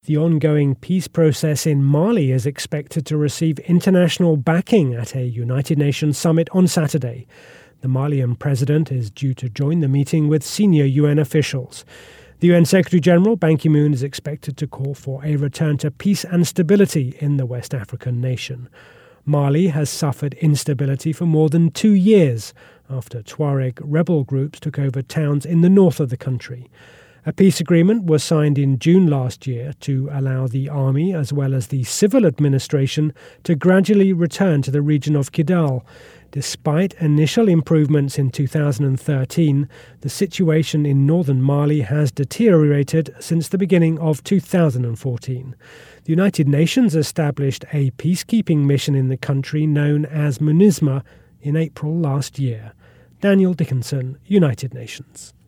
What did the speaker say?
The ongoing peace process in Mali is expected to receive international backing at a United Nations summit on Saturday. The Malian president is due to join the meeting with senior UN officials. The UN Secretary-General Ban Ki-moon is expected to call for a return to peace and stability in the West African nation. Mali has suffered instability for more than 2 years after Tuareg rebel groups took over towns in the north of the country. A peace agreement was signed in June last year to allow the army as well as the civil administration to gradually return to the region of Kidal. Despite initial improvements in 2013, the situation in northern Mali has deteriorated since the beginning of 2014. The United Nations established a peacekeeping mission in the country known as MINUSMA in April last year. Daniel Dickinson, United Nations.